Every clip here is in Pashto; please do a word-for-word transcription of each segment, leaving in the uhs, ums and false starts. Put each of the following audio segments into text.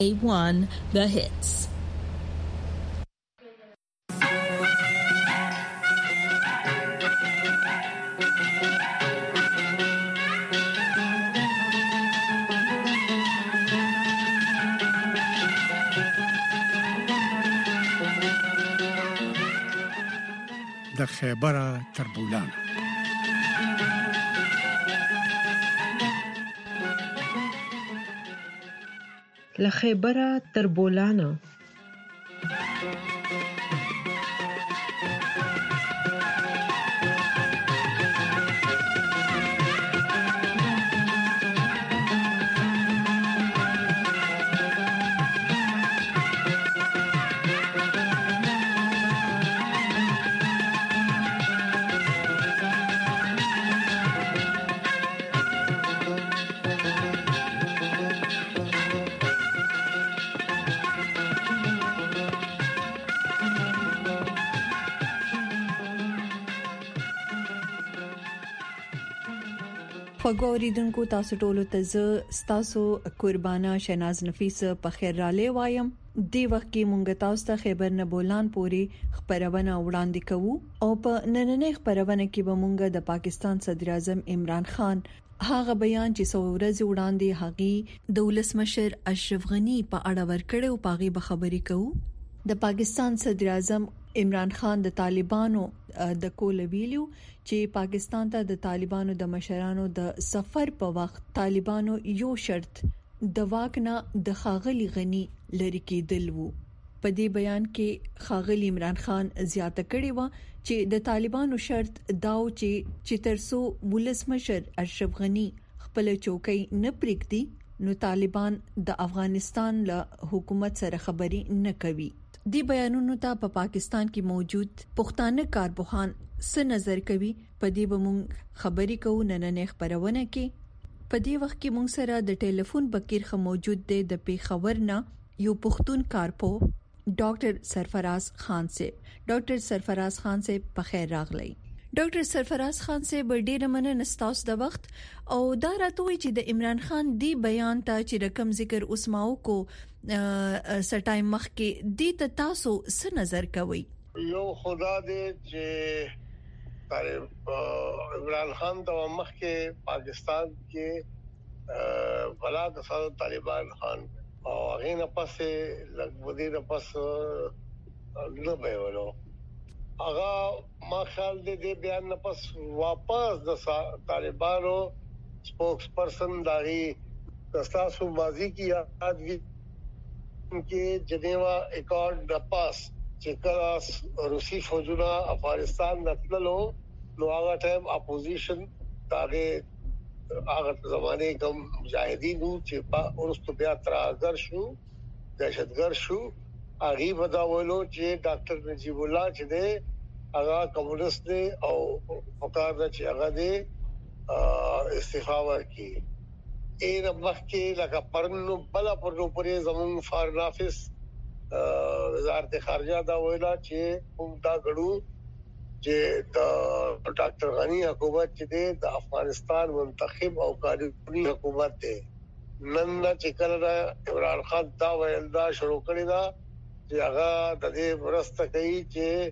A one The Hits. د خیبره تربولان له خیبره تربولان فګوریدونکو تاسو ټولو ته ز تاسو قربانا شناز نفیس په خیر را لې وایم دی وخت کې مونږ تاسو ته خیبر نه بولان پوری خبرونه وړاندې کوو او په نننې خبرونه کې به مونږ د پاکستان صدر اعظم عمران خان هغه بیان چې څو ورځې وړاندې هغه د ولسمشر اشرف غنی په اړه ورکړې او پاغي به خبرې کوو د پاکستان صدر اعظم عمران خان د طالبانو د کول ویلو چې پاکستان ته د طالبانو د مشرانو د سفر په وخت طالبانو یو شرط د واکنا د خاغلی غنی لری کېدل وو په دې بیان کې خاغلی عمران خان زیاته کړې و چې د طالبانو شرط داو چې چې ترسو ولسمشر اشرف غنی خپل چوکۍ نه پریږدي نو طالبان د افغانستان له حکومت سره خبري نه کوي دی بیانونو ته په پا پاکستان کې موجود پښتانه کارپوهان څه نظر کوي په دې به مونږ خبري کوو نننې خبرونه کې په دې وخت کې مونږ سره د ټلیفون بکیر خو موجود دی د پیښور نه یو پښتون کارپو ډاکټر سرفراز خان صاحب ډاکټر سرفراز خان صاحب په خیر راغلی ډاکټر سرفراز خان صاحب ډېر مننه ستاسو د وخت او دا راته وی چې د عمران خان دی بیان ته چې رقم ذکر اسماو کو سټایم مخ کې دی ته تاسو څه نظر کوي یو خدا دې چې عمران خان ته مخ کې پاکستان کې بلا د طالبان خان او هغه نه پسې لګودي نه پس نه به ورو هغه ما خیال دې دې بیان نه پس واپس د طالبانو سپوکس پرسن داغي تاسو ماضی کی یاد وی کې جنیوا اکارډ د پاس چې کله روسي فوجونه افغانستان نتللو نو هغه ټایم اپوزیشن داغه هغه زمانه کوم مجاهدین چې په ورستو بیا ترهګر شو دهشتګر شو هغه بداولو چې ډاکټر نجیب الله چې دی هغه کمونیست دی او وکړ چې هغه دی استعفا ورکړي این مخکې لکه پرنو بلا پرنو پرې زمون فارن افیس وزارت خارجه دا ویلا چې هم دا غړو چې د ډاکټر غنی حکومت چې دی د افغانستان منتخب او قانوني حکومت دی نن چې کله عمران خان دا ویل دا شروع کړی دا چې هغه د دې ورسته کوي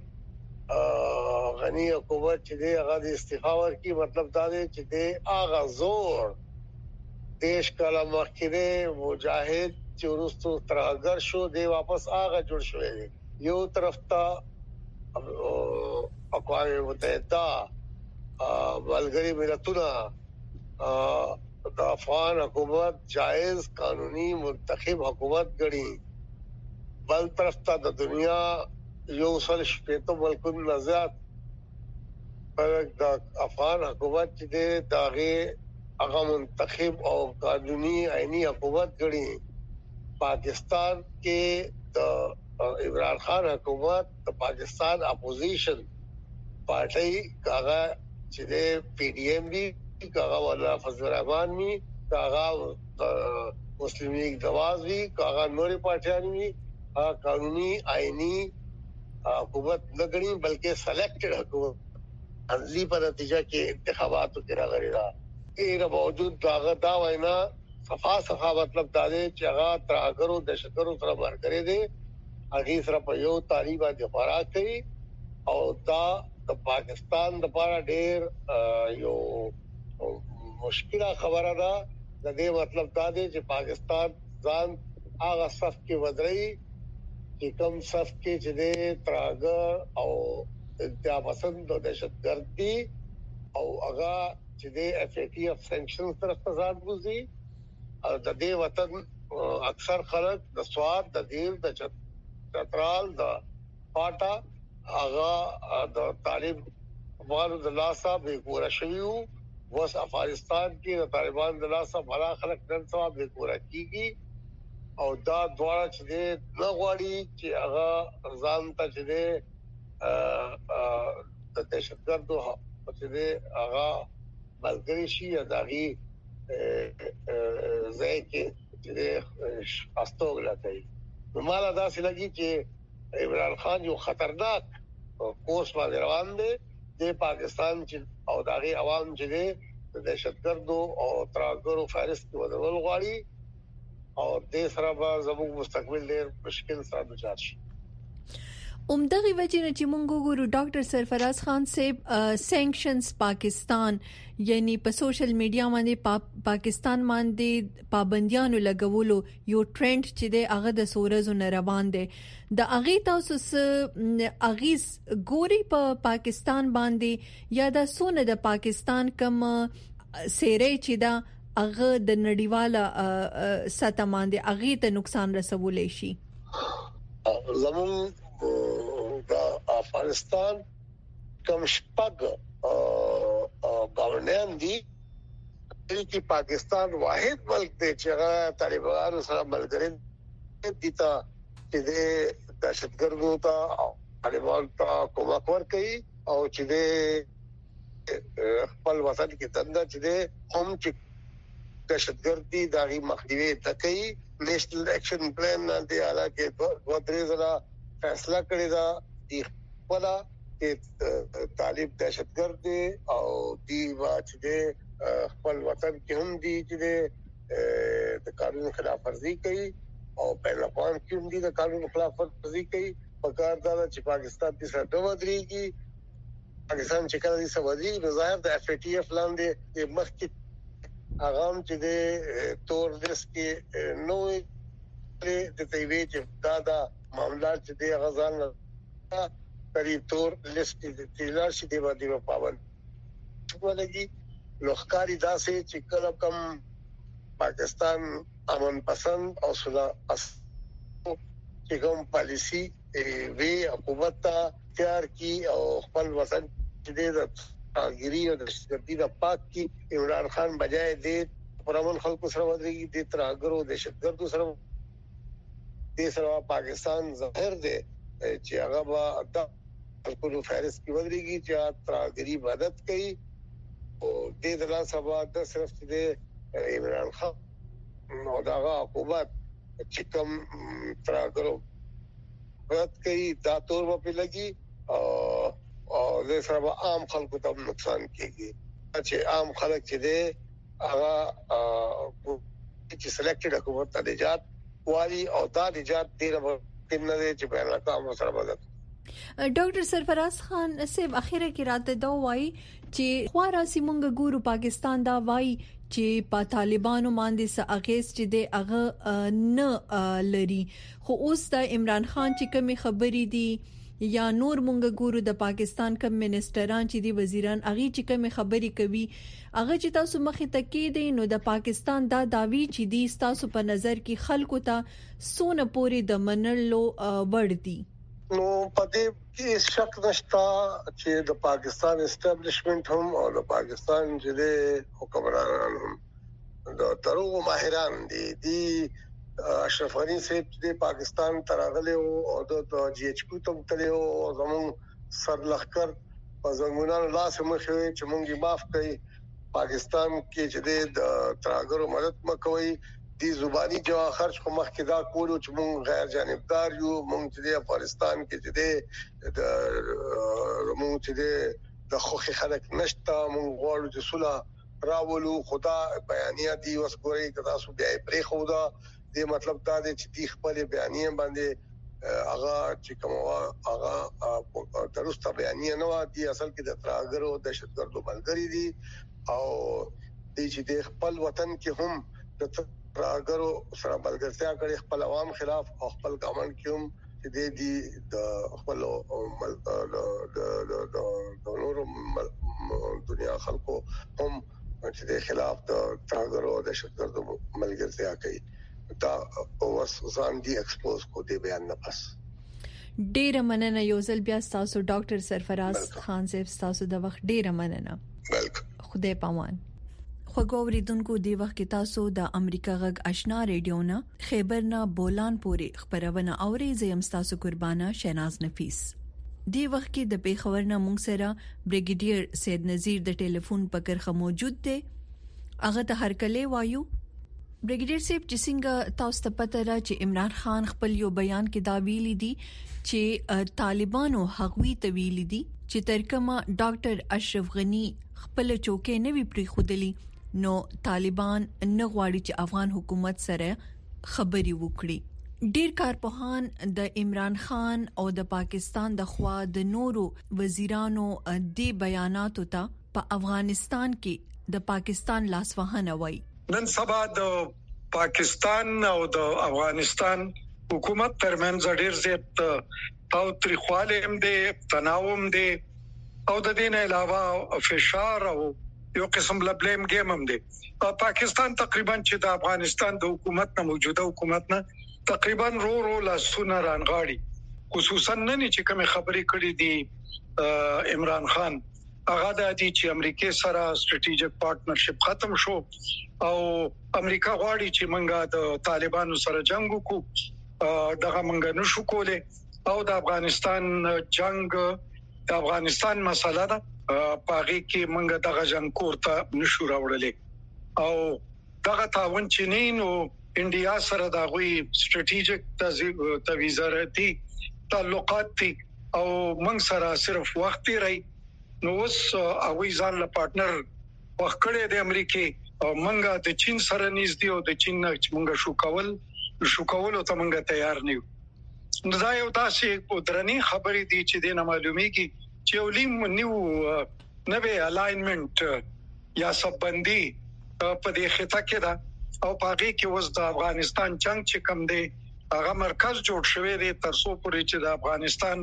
چې غنی حکومت چې دی هغه د استعفا ورکړي مطلب دا دی چې دی هغه زور دیش کله مخکې مجاهد چې ورستو ترهګر شو دی واپس هغه جوړ شوی دی یو طرف ته اقوام متحده ملګری ملتونه د افغان حکومت جائز قانوني منتخب حکومت غړي بل طرف ته د دنیا یو سل شپږ ملکونو نزاد پر د افغان حکومت چې دی داغه هغه منتخب او قانوني آئینی حکومت غړي پاکستان کې د عمران خان حکومت د پاکستان اپوزیشن پارټي هغه چې د پی ډی ایم دی هغه ولا فضل الرحمن می هغه مسلم لیگ دواز وی هغه نوري پارټیان وی هغه قانوني آئینی حکومت نه غړي بلکې سلیکټډ حکومت انځي په نتیجه کې انتخاباتو کې راغلي دا ایره باوجود داغه دا وینا صفا صفا مطلب دا دی چې هغه ترهګرو دهشتګرو سره مرګري دي هغه سره په یو طالبان د خوراک کوي او دا د پاکستان د لپاره ډېر یو مشکله خبره ده د دې مطلب دا دی چې پاکستان ځان هغه صف کې ودرې چې کوم صف کې چې د ترهګر او د پسند د دهشتګردي او هغه چې د اف ای ټی اف سانکشن طرف ته ځان بوزي او د دې وطن اکثر خلک د سواد د دیر د چترال د پاټا هغه د طالب وانو د لاسه به ګور شویو وس افغانستان کې د طالبان د لاسه بلا خلک نن سبا به ګور کیږي او دا دواړه چې د غواړي چې هغه ځان ته چې د دهشتګردو چې هغه بلګری شي یا داغي زای کې چې استوګل کوي نو مال دا سې لګي چې عمران خان یو خطرناک کورس باندې روان دی د پاکستان چې او داغي عوام چې د دهشتګردو او ترهګرو فارس کې ودرول غواړي او د سره به زموږ مستقبل ډېر مشکل سره دچار شي عمدغه وجه نه چې مونږ ګورو ډاکټر سرفراز خان صاحب سانکشنز پاکستان یعنی په سوشل میډیا باندې پا پاکستان باندې پابندیانو لګولو یو ټرند چې د هغه د سورزو نه روان دي د اغه تاسو اغیز ګوري په پا پاکستان باندې یا د سونه د پاکستان کم سیرې چې دا هغه د نړیواله سطح باندې هغه ته نقصان رسولې شي زمون د افغانستان کوم شپږ ګورنان دي چې پاکستان واحد ملک دی چې هغه طالبانو سره ملګری دي ته چې د دهشتګردو ته طالبان ته کومک ورکړي او چې د خپل وطن کې دنده چې هم چې دهشتګردي داغي مخنیوي تکي نېشنل اکشن پلان باندې حالکه دوه درې ځله فیصله کړی دا دی خپل چې طالب دهشتګرد او دی واچ دې خپل وطن کې هم دي چې د قانون خلاف ورزي کوي او په لپاره کې هم دي د قانون خلاف ورزي کوي په کار دا چې پاکستان دې سره دوه درېږي پاکستان چې کله دې سوځي نو ظاهر د اف ای ټی اف لاندې مخکې اغام چې د تور دیس کې نوې د تیوي چې دا دا معاملات چې د غزان قریب تور لیست د تیلار شي دی باندې په پابند ولګي لوخکاری داسې چې کله کم پاکستان امن پسند او صلح چې کوم پالیسی وی حکومت تیار کی او خپل وطن چې د اګری او د شتګردي د پاک کی عمران خان بجای دې پرامن خلکو سره ودرېږي د ترهګرو د شتګردو سره د سره پاکستان ظاهر دی چې هغه با د خلکو فارس کی ودرېږي چې ترهګری مدد کوي او د دلا سبا د صرف د عمران خان نو داغه حکومت چې کوم ترهګرو مدد کوي دا تور په لګي او او د سره عام خلکو ته نقصان کیږي چې عام خلک چې دي هغه چې سلیکټډ حکومت ته نجات والی او دا نجات ډیر تمنه چې په لکه سره بدل ډاکټر سرفراز خان صاحب اخیره کې راته دا وایي چې خوارا سیمونګ ګورو پاکستان دا وایي چې په طالبانو باندې ساغیس چې د هغه نه لري خو اوس د عمران خان چې کومي خبرې دي یا نور مونږ ګورو د پاکستان کوم منسټران چې دي وزیران اغي چې کوم خبرې کوي هغه چې تاسو مخې ته کې دي نو د پاکستان دا داوی چې دي تاسو په نظر کې خلکو ته سونه پوری د منلو وړ دي نو پدې کې شک نشتا چې د پاکستان اسټابلیشمنت هم او د پاکستان چې حکمرانان هم د دروغ ماهران دي دي اشرف غنی صاحب د پاکستان ترغله او د جی ایچ کو ته تلو او زمون سر لخر په زمونانو لاس مخوي چې مونږه معاف کړي پاکستان کې چې د ترغلو مدد مکوي دي زبانی جو خرج خو مخکې دا کولو چې مونږ غیر جانبدار یو مونږ چې د افغانستان کې چې د مونږ چې د خوخي خلک نشته مونږ غواړو چې صلح راولو خدا بیانیه دی اوس ګوري کدا سو بیا پرې خدا دې مطلب دا دی چې دی خپل بیانیه باندې هغه چې کومه هغه درسته بیانیه نه و دی اصل کې د ترهګرو دهشتګردو ملګری دي او دې چې د خپل وطن کې هم د ترهګرو سره ملګرتیا کوي خپل عوام خلاف او خپل ګاونډ کې هم چې د دې د خپل د د د نور دنیا خلکو هم چې د خلاف د ترهګرو او دهشتګردو ملګرتیا کوي دا اوس ځان دی ایکسپوز کو دی بیان نه پس ډیر مننه یو ځل بیا تاسو ډاکټر سرفراز خان صاحب تاسو د وخت ډیر مننه ویلکم خدای پامان خوګوریدونکو دی وخت کې تاسو د امریکا غږ آشنا ریډیو نه خیبر نه بولان پورې خبرونه اوري زم تاسو قربانه شیناز نفیس دی وخت کې د پیښور نه مونږ سره بریګیډیر سید نذیر د ټلیفون پکرخه موجود دی هغه ته هرکله وایو بریګیډیر صاحب چې څنګه تاسو ته پته را چې عمران خان خپل یو بیان کې دا ویلي دي چې طالبانو حقوي تویل دي چې ترکمه ډاکټر اشرف غنی خپل چوکې نه وی پری خودلی نو طالبان نه غواړي چې افغان حکومت سره خبري وکړي ډیر کارپوهان د عمران خان او د پاکستان د خوا د نورو وزیرانو د بیاناتو ته په افغانستان کې د پاکستان لاسوهنه وای نن سبا د پاکستان او د افغانستان حکومت ترمنځ ډیر زیات او تریخواله هم دي تناو هم دي او د دې نه علاوه فشار او یو قسم لبلیم گیم هم دی پاکستان تقریبا چې د افغانستان د حکومت نه موجوده حکومت نه تقریبا رو رو لاسونه رانغاړي خصوصا نن چې کوم خبرې کړې دي عمران خان هغه د دې چې امریکای سره سټریټیجیک پارټنرشپ ختم شو او امریکا غواړي چې منګه د طالبانو سره جنگ وکړو دغه منګه نشو کوله او د افغانستان جنگ د افغانستان مسله ده پاغي کې منګه دغه جنگ کوړه نشو راوړلې او دغه تعاون چینین او انډیا سره د غوي سټریټیجیک تویزارتي تعلقات دي او موږ سره صرف وخت لري نو اوس اوی ځان له پارټنر وکړې د امریکای او موږ د چین سره نږدې او د چین نه موږ شو کول شو کول ته موږ تیار نه یو نو دا یو تاسو درنی خبرې دي چې د معلومیږي چې ولیم نیو نوې الاینمنت یا سببندي په دې خطه کې دا او پاګه کې وز د افغانستان جنگ چې کم دی هغه مرکز جوړ شوی دی تر څو پورې چې د افغانستان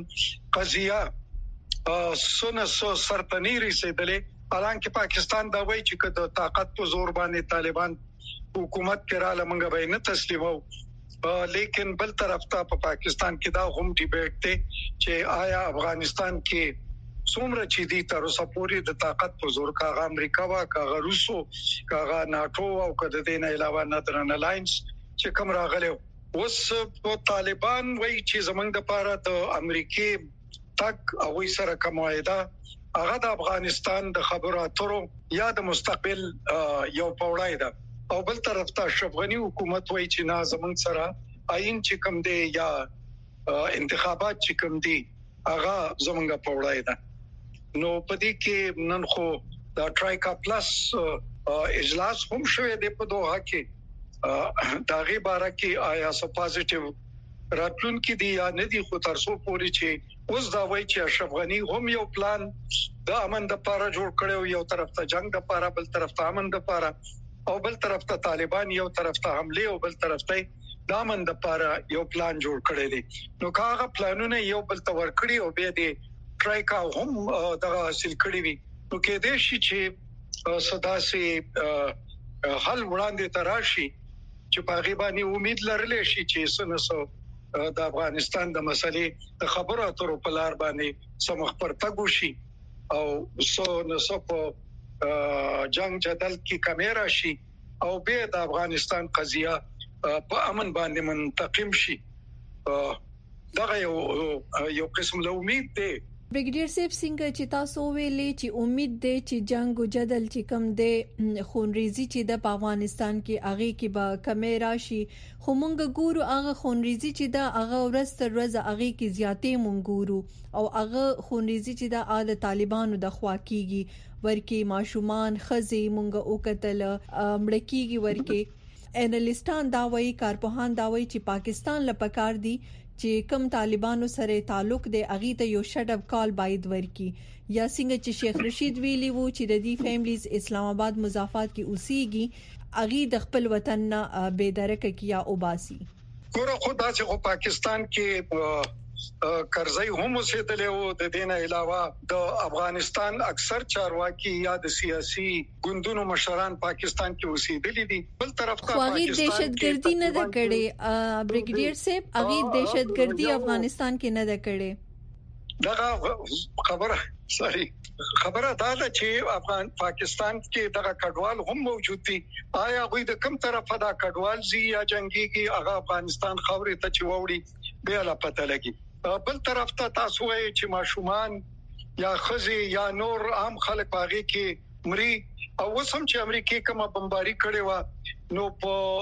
قضیه سونه سو سرتنی رسیدلې حالانکه پاکستان دا وایي چې د طاقت په زور باندې طالبان حکومت کړه لمنګ به نه تسلیمو لیکن بل طرف ته په پاکستان کې دا هم ډیبیټ دی چې آیا افغانستان کې څومره چې دي تر اوسه پورې د طاقت په زور کاغه امریکا وا کاغه روسو کاغه ناتو او کده دین علاوه نادرن الاینس چې کوم راغله اوس په طالبان وایي چې زمنګ د پاره د امریکای تک او سره کومایدا هغه د افغانستان د خبرو اترو یا د مستقبل یو پوړای ده او بل طرف ته افغاني حکومت وایي چې نه زمنګ سره آئین چې کوم دی یا انتخابات چې کوم دی هغه زمنګ پوړای ده نو پدې کې نن خو دا ټرایکا پلس اجلاس هم شوه د په دوه کې دا غي بارا کې آیا سو پازیټیو راتلون کې دی یا نه دی خو تر څو پوري چې اوس دا وایي چې اشرف غنی هم یو پلان د امن د لپاره جوړ کړو یو طرف ته جنگ د لپاره بل طرف ته امن د لپاره او بل طرف ته طالبان یو طرف ته حمله او بل طرف ته د امن د لپاره یو پلان جوړ کړی دی نو کاغه پلانونه یو بل ته ورکړي او به دی ټرایکا هم دغه حاصل کړی وي نو کې دې شي چې صداسي حل وړاندې تراشي چې په غیبانی امید لرلې شي چې سنسو د افغانستان د مسلې د خبرو اترو په لار باندې سمخ پر تګو شي او سو نسو په جنگ جدل کې کیمرا شي او به د افغانستان قضیه په امن باندې منتقم شي دغه یو یو قسم له امید دی بریګیډیر صاحب څنګه چې تاسو ویلې چې امید ده چې جنگ او جدل چې کم ده خونریزي چې د افغانستان کې اغه کې به کمې راشي خو مونږ ګورو هغه خونریزي چې د هغه ورځ تر ورځ هغه کې زیاتې مونږ ګورو او هغه خونریزي چې د آل طالبانو د خوا کېږي ورکی ماشومان خزي مونږ او قتل مړکیږي ورکی انالیستان دا وایي کارپوهان دا وایي چې پاکستان لپاره دي چې کم طالبانو سره تعلق دی اغه ته یو شټ اپ کال باید ورکی یا څنګه چې شیخ رشید ویلی وو چې د دې فیملیز اسلام آباد مضافات کې اوسېږي اغه د خپل وطن نه بے درک کیا اوباسي ګوره خدا چې پاکستان کې قرضې هم اوسېدلې وو د دینه علاوه د افغانستان اکثر چارواکي یا د سیاسي ګوندونو مشران پاکستان کې اوسېدلې دي بل طرف ته پاکستان دهشتګردي نه ده کړې بریګیډیر صاحب هغه دهشتګردي افغانستان کې نه ده کړې دا خبره سوري خبره دا ده چې افغان پاکستان کې دغه کډوال هم موجود دي آیا غوي د کوم طرفه دا کډوال زی یا جنگيږي هغه افغانستان خاورې ته چووړي به لا پته لګي بل طرف ته تاسو وایي چې ماشومان یا خزي یا نور عام خلک باغې کې مري او وسم چې امریکای کومه بمباری کړې و نو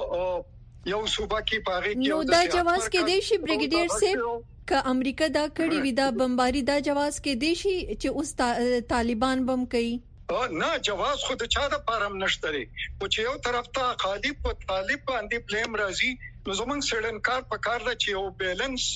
په یو صوبه کې باغې کې نو دا جواز کې دی شي بریګیډیر صاحب ک امریکا دا کړي وی دا بمباری دا جواز کې دی شي چې اوس طالبان بم کوي نه جواز خود چا د پارم نشته لري او چې یو طرف ته خالي په طالب باندې بلیم راځي نو زمونږ سړن کار په کار د چې یو بیلنس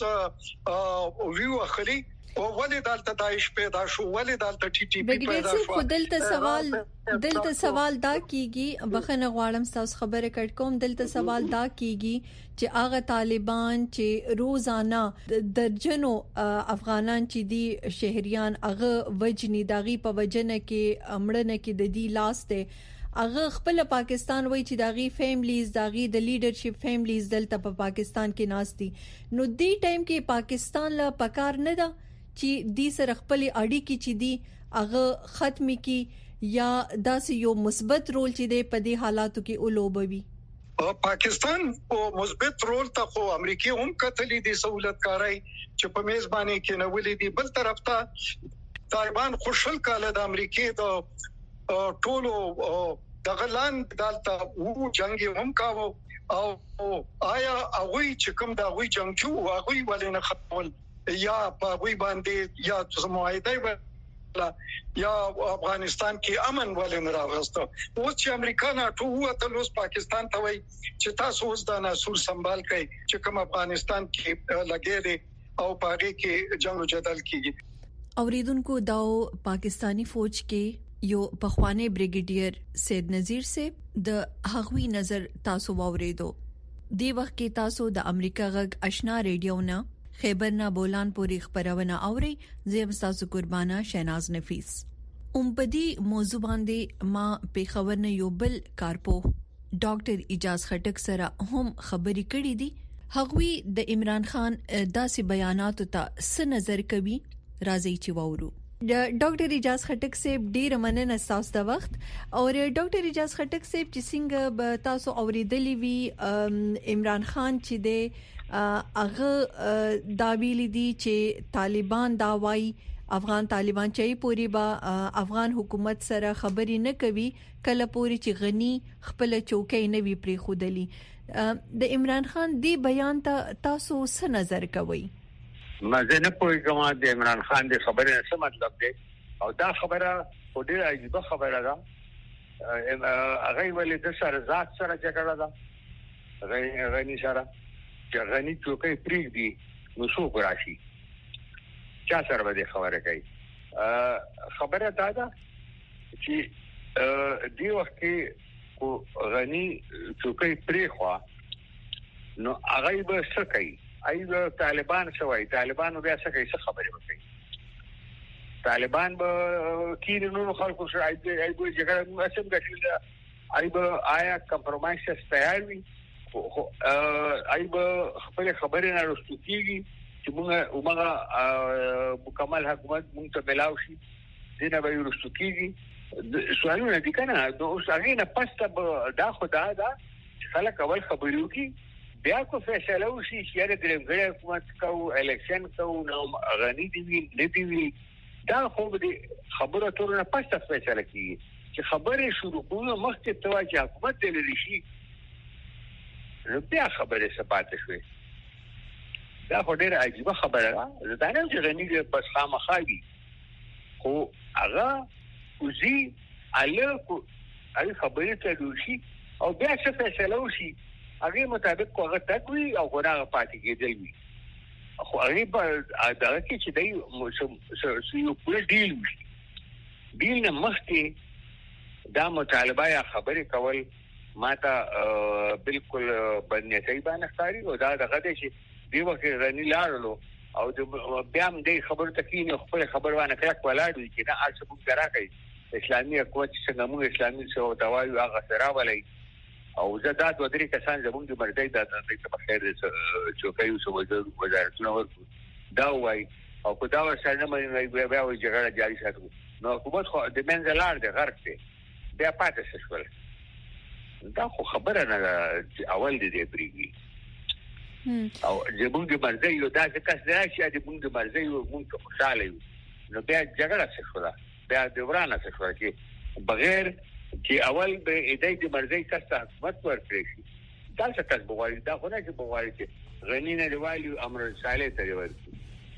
او ویو اخلي او ولې دالته داعش پیدا شو ولې دالته ټي ټي پی پیدا شو دلته سوال دلته سوال دا کیږي بخنه غواړم تاسو خبره کړ کوم دلته سوال دا کیږي چې هغه طالبان چې روزانه درجنو افغانان چې دي شهريان هغه وجني داغي په وجنه کې امړنه کې د دې لاس ته هغه خپل پاکستان وای چې داغي فیملیز داغي د لیډرشپ فیملیز دلته په پاکستان کې ناشتي نو دې ټایم کې پاکستان لا پکار نه ده چې دې سره خپل اړیکې چې دي هغه ختمي کی یا داسې یو مثبت رول چې دی په دې حالاتو کې اولوبوي پاکستان او مثبت رول ته خو امریکای هم کتلې دي سہولت کارای چې په میزباني کې نه ولې دي بل طرف ته طالبان خوشل کاله د امریکای د ټولو د غلان دالته وو جنگ هم کاوه او آیا هغه چې کوم دا وی جنگ شو هغه ولې نه ختمول یا په وی باندې یا څه معاهده یا افغانستان کې امن ولې نه راغسته او چې امریکا نه ټول تلوس پاکستان ته وای چې تاسو اوس د ناسور سنبال کړئ چې کوم افغانستان کې لګې دي او پاره کې جنگ جدل کیږي اوریدونکو داو پاکستانی فوج کې یو پخوانی بریګیډیر سید نذیر سے د هغوی نظر تاسو واوریدو دی وخت کې تاسو د امریکا غږ آشنا ریډیو نه خیبر نه بولان پوری خبرونه اوري زم تاسو قربانا شیناز نفیس اوم بدی موضوع باندې ما په خبر نه یو بل کارپو ډاکټر اجاز خټک سره هم خبري کړې دي هغوی د عمران خان داسې بیانات ته څه نظر کوي راځي چې وورو ډاکټر اجاز خټک صاحب ډیر مننه تاسو د وخت او ډاکټر اجاز خټک صاحب چې څنګه تاسو اوریدلی وی عمران خان چې د اغه دا ویلي دي چې طالبان دا وایي افغان طالبان چې پوری با افغان حکومت سره خبري نه کوي کله پوری چې غني خپل چوکۍ نه وی پری خودلی د عمران خان دی بیان ته تاسو څه نظر کوئ مزه نه پوي کوم د عمران خان د خبرې څه مطلب دی او دا خبره ډیره عجیب خبره ده هغه ولې د سره ذات سره جګړه ده غني غني سره چې غني چوکۍ پریږدي نو څوک راشي چا سره به خبره کوي خبره دا ده چې دی وخت کې غني چوکۍ پریخوا نو هغه به څه کوي ایو طالبان شوی طالبانو بیا څه کوي څه خبره وکړي طالبان به کینو خلکو سره ایو جګړه مسم غشل ایو آیا کمپرمایز تیار وي خو ایو خپل خبرې نه رسټو کیږي چې موږ عمره مکمل حکومت موږ ته ملاوي شي دینه به رسټو کیږي سوالونه دي کنه نو اوس هغه نه پسته دا خدا دا خلک اول خبرو کی بیا کو فیصله وشي چې د ګرځې حکومت کو الیکشن کو نو غنی دی نه دی دا خو به خبره تر نه پسته فیصله کیږي چې خبره شروع کوو مخکې ته چې حکومت دې لري شي نو بیا خبره سپاتې شوې. دا خو ډېر عجیبه خبره ده. دا نه چې غنی بس خامخاوي خو هغه وزي اله کو هغه خبره ته دوشي او بیا څه فیصله وشي هغه مطابق هغه تکوي او هغه پاتې کېدل وي. خو هغه په دا کې چې دای مو یو پوره ډیل وشي ډیل نه مخکې دا مطالبه یا خبرې کول ماته بالکل بنیتي باندې ښکاري او دا دغه دي چې دی وخت غنی لاړلو او بیا هم دې خبرو ته کینې خپل خبر وانه کړک ولاړ چې دا اړ څه بوم کرا کوي اسلامي حکومت څنګه موږ اسلامي څو دوايو هغه سره ولای او زادات ودري کسان زموږ د مرګي د دې په خیر چوکایو سو وزارتونه ورکو دا وای او کو دا ورسره نه مې بیا بیا وی جګړه جاري ساتو نو حکومت خو د منځلار د غرب ته بیا پاتې شول. دا خو خبره نه اول دې بریږي او زموږ د مرګي یو داسې کس دی چې د موږ د مرګي یو موږ خوشاله یو نو بیا جګړه شوه بیا د ورانه شوه چې بغیر چې اول به دې د مرګي کس ته حکومت ورکړي شي دا څه کس بوغاري دا خو نه چې بوغاري چې غنی نه دیوالي امر صالح ته ورکړي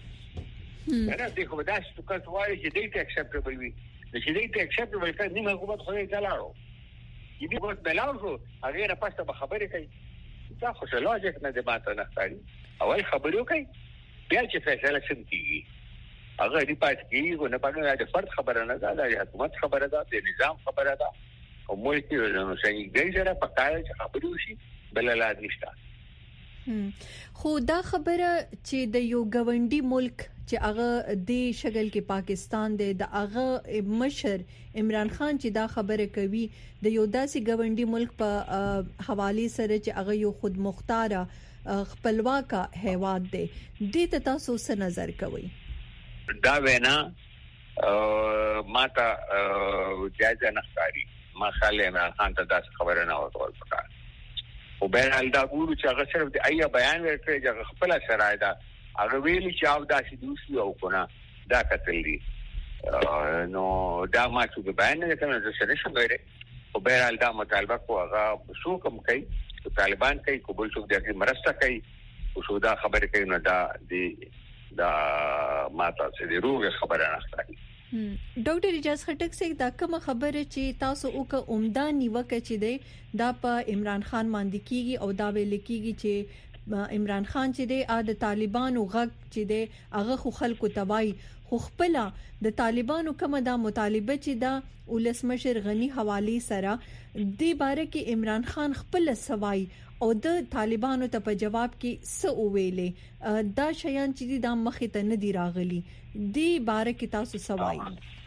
دا دې خو دا څه کس وایي چې دې ته اکسپټبل وي چې دې ته اکسپټبل کړي نیمه حکومت خو یې چلاړو دې وخت بلاوزو هغه نه پاسه به خبرې کوي. دا خو څه لوجیک نه دی ماته نه ښکاري اول خبرې کوي بیا چې فیصله څنګه کیږي هغه دې پات کیږي نه پاره د فرد خبره نه ده د حکومت خبره ده د نظام خبره ده او ملک نو څنګه دې سره پکاره چې خبرې وشي بل لا نشته. خو دا خبره چې د یو ګوندی ملک چې هغه د شګل کې پاکستان دی د هغه مشر عمران خان چې دا خبره کوي د یو داسې ګوندی ملک په حواله سره چې هغه یو خود مختاره خپلواکه هیواد دی د تاسو څه نظر کوي؟ دا وینا ماته جایزه نه ښکاري ما خاله عمران خان ته دا خبره نه ورته پکار او بهر حال دا ګورو چې هغه صرف د ایا بیان ورکړي چې خپل سره دا هغه ویلي چې او دا چې دوی او کنه دا کتل دي نو دا ما چې بیان نه کوي چې څه نشم غوړي او بهر حال دا مطالبه کو هغه شو کوم کوي طالبان کوي قبول شو دغه مرسته کوي او شو دا خبره کوي نو دا دی دا ماته چې دی روغه خبره نه ښکاري. ډاکټر اجازه خټک سي دا کوم خبره چې تاسو او که عمده نیوکه چې دی دا په عمران خان باندې کیږي او دا ویل کیږي چې عمران خان چې دی ا د طالبانو غږ چې دی هغه خو خلکو تبای خو خپل د طالبانو کوم دا مطالبه چې دا ولسمشر غنی حوالی سره د باره کې عمران خان خپل سوای او د طالبانو ته په جواب کې څه ویلې دا شیان چې دا مخې ته نه دی راغلي دی باره کې تاسو سوای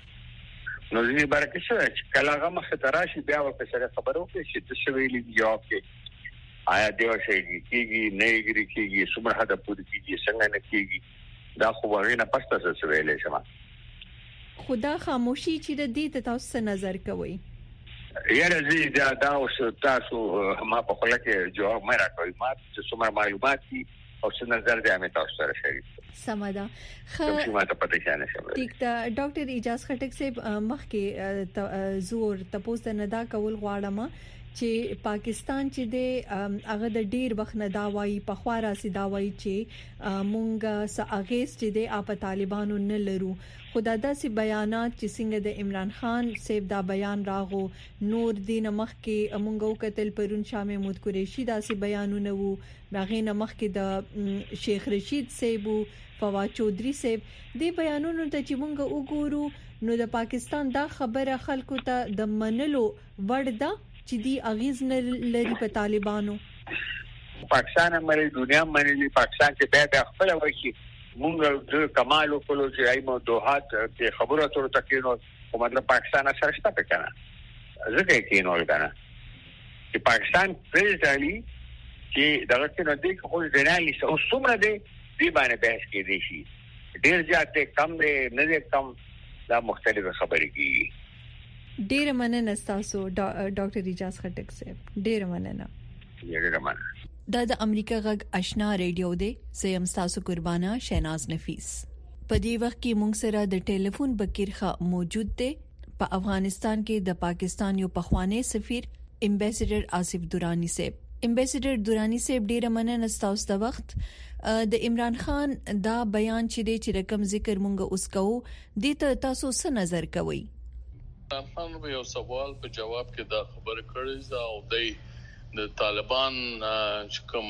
نو دې باره کې څه کله هغه مخې ته راشي بیا ورته سره خبرو کې چې د شویلې جواب کې آیا دیو شي کېږي نه یې کېږي څومره حد پورې کېږي څنګه نه کېږي دا خو ورینه پسته څه ویلې شمه خدا خاموشي چې د دې تاسو نظر کوي یاره زی دا دا اوس تاسو ما په خپل کې جواب مې راکوي ما چې څومره معلومات دي او څه نظر دی مې تاسو سره شریک سمدا خو ما ته پته ځانه شم ټیک دا ډاکټر اجازه خټک صاحب مخکې زور تاسو نه دا کول غواړم چې پاکستان چې د هغه د ډیر وخت نه دا وایي په خواره سي دا وایي چې مونږه ساغیس چې د اپ طالبانو نه لرو خدا داسې بیانات چې څنګه د عمران خان سیف دا بیان راغو نور دین مخ کې مونږ وکتل پرون شاه محمود قریشی داسې بیانونه وو باغې مخ کې د شیخ رشید سیبو فواد چودري سیب د بیانونو ته چې مونږ وګورو نو د پاکستان دا خبره خلکو ته د منلو ورده چې دی اغیز نه لري په طالبانو پاکستان باندې دنیا باندې پاکستان کې به د خپل وکی مونږ د کمال او کولو چې ایمو دوحات کې خبره تر تکینو او مطلب پاکستان سره شته پکنه زکه کې نو لګنه چې پاکستان پرېځالي چې دغه څه نه دی خو ځنالي او څومره دی دی باندې بحث کې دي شي ډیر ځاته کم دی نه دی کم دا مختلفه خبرې کیږي ډیر مننه تاسو ډاکټر اجازه خټک صاحب ډیر مننه ډیر مننه دا د امریکا غږ آشنا ریډیو دی زم تاسو قربانا شیناز نفیس په دې وخت کې موږ سره د ټلیفون بکیرخه موجود دی په افغانستان کې د پاکستان یو پخوانی سفیر امبیسډر آصف درانی صاحب. امبیسډر درانی صاحب ډیره مننه تاسو ته وخت د عمران خان دا بیان چې د رقم ذکر مونږ اوس کوو د تاسو څه نظر کوي؟ خان یو سوال په جواب کې دا خبره کړې ده او د طالبان چې کوم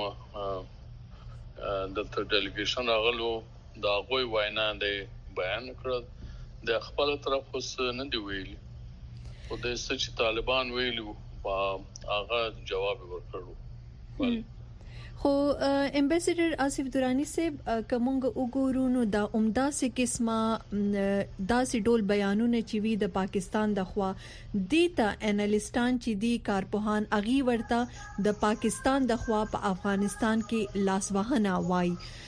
د ډیلیګیشن راغلو دا غوي وینا دی بیان کړ د خپل طرف اوس نه دی ویلي او د چې طالبان ویلو هغه جواب ورکړو. خو امبیسډر آصف درانی صاحب کومګ وګورو نو دا عمده سه قسمه داسې ډول بیانونه چې وی د پاکستان د خوا دیتا انالیستان چې دی کارپوهان اغي ورته د پاکستان د خوا په افغانستان کې لاس وهنه وای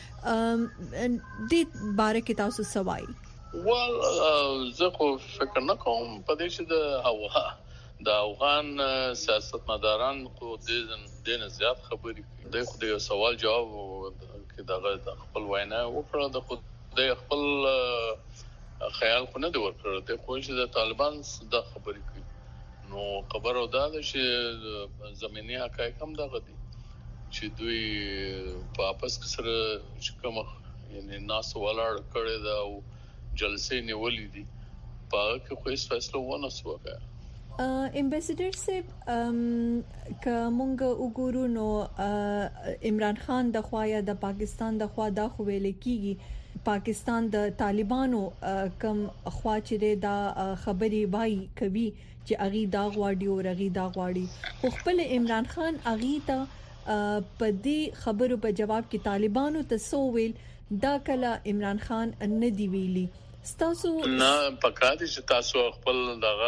د باره کې تاسو سوای؟ ول زه خو فکر نه کوم په دې چې د هوا د افغان سیاستمداران خو د دې نه زیات خبرې د خو د سوال جواب کې دغه خپل وینا وکړه د خو د خپل خیال خو نه دی ورکړ د خو چې د طالبان د خبرې کوي نو خبر او دا چې زميني حقایق هم دغه دي چې دوی په واپس سره چې کوم یعنی ناس ولاړ کړي دا او جلسې نیولې دي په کې خو هیڅ فیصله ونه شوه. امبیسډر صاحب کومګ وګورو نو عمران خان د خوا یا د پاکستان د خوا دا خو ویل کیږي پاکستان د طالبانو کم خوا چې دا خبري وای کوي چې اغي دا غواړي او اغي دا غواړي خو خپل عمران خان اغي ته په دې خبرو په جواب کې طالبانو ته سو ویل دا کله عمران خان نه دی ویلي تاسو نه پکاتې چې تاسو خپل دغه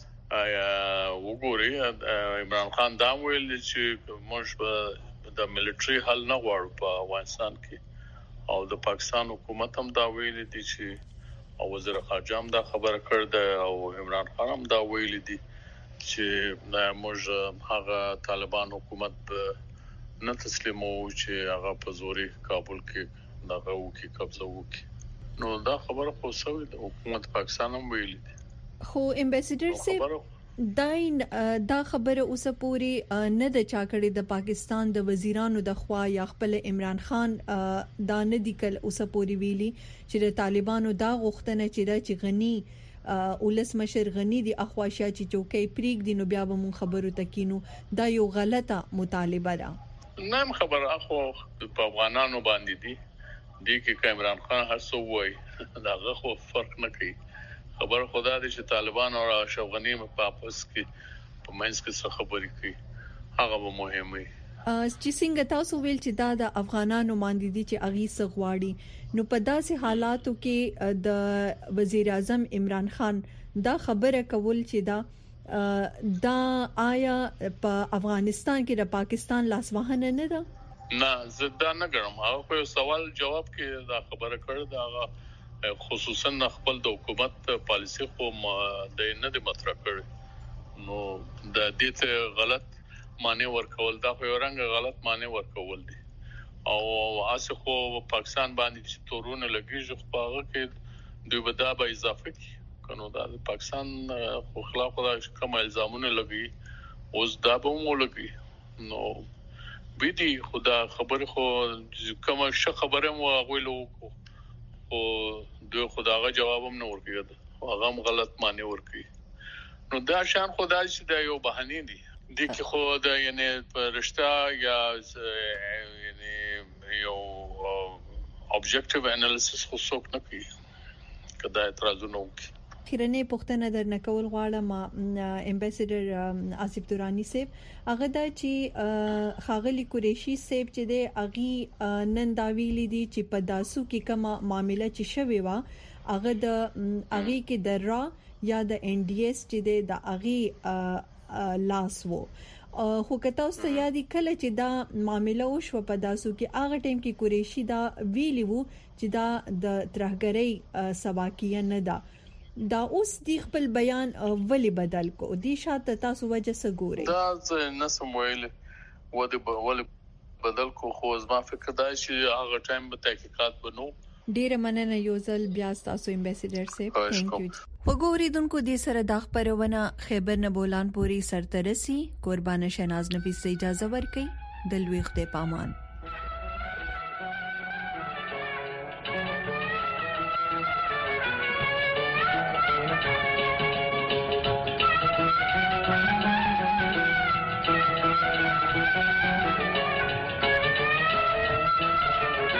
وګورئ عمران خان دا ویل چې موږ د ملټري حل نه غواړو په افغانستان کې او د پاکستان حکومت هم دا ویل دي چې او وزیر خارجه هم دا خبره کړې او عمران خان هم دا ویل دي چې موږ هغه طالبان حکومت نه تسلیمو چې هغه په زوري کابل کې دغه وکي قبضه وکي نو دا خبره خو سوي د حکومت پاکستان هم ویل دي. خو امبیسډر صاحب داین دا خبره اوسه پوری نه د چاکړې د پاکستان د وزیرانو د خوا یا خپل عمران خان دا نه دی کل اوسه پوری ویلي چې د طالبانو دا غوښتنه چې د چغنی ولس مشر غنی دی اخواشا چې چوکۍ پریک دي نو بیا به مون خبرو تکینو دا یو غلطه مطالبه ده. نیم خبر اخو په افغانانو باندې دي د کې عمران خان هر څو وای دا غو فرق نه کوي خبر خدا دې چې طالبان او اشرف غنی په واپس کې په منځ کې څه خبرې کوي هغه به مهم وي. چې څنګه تاسو ویل چې دا د افغانانو باندې دي چې اغي سغواړي نو په داسې حالاتو کې د وزیر اعظم عمران خان دا خبره کول چې دا دا آیا په افغانستان کې د پاکستان لاس وهنه نه ده؟ نه زه دا نه ګرم هغه یو سوال جواب کې دا خبره کړ دا خصوصا خپل د حکومت پالیسی خو د نه د مطرح کړ نو د دې ته غلط معنی ورکول دا خو رنګ غلط معنی ورکول دي او اسه خو پاکستان باندې چې تورونه لګیږي خو هغه کې دوی به دا به اضافه کوي کنو دا پاکستان خو خلاف خدای کوم الزامونه لګي اوس دا به مو لګي نو بيدي خدا خبر خو کوم ش خبره مو غویلو او دوی خداغه جواب هم نه ورکړي هغه هم غلط معنی ورکړي نو دا شان خدای چې دا یو بهانه دي د کی خو دا یعنی رښتا یا یعنی یو اوبجیکټیو انالیسس خو څوک نه کوي کدا اعتراضونه وکړي. خیرنه پښتنه در نکول غواړم امبیسډر آصف درانی صاحب هغه دا چې خاغلی قریشی صاحب چې د اغي نن دا ویلي دي چې په داسو کې کومه معاملې چې شوي وا هغه د اغي کې درا یا د ان ډي اس چې د اغي لاس وو خو کته اوس یادی کله چې دا معاملې وشو په داسو کې هغه ټیم کې قریشی دا ویلی وو چې دا د ترهګری سواکیه نه ده دا اوس دی خپل بیان ولی بدل کو دی شاته تاسو وجه څه ګوري دا نسم ویل و د ول بدل کو خو زما فکر دا چې هغه ټایم به تحقیقات بنو ډیر مننه یوزل بیا تاسو امبیسیډر سه Thank ثانک یو وګوریدونکو د سره د خبرونه خیبر نه بولان پوری سرترسي قربان شهناز نفیس اجازه ورکي د لويخ د پامان.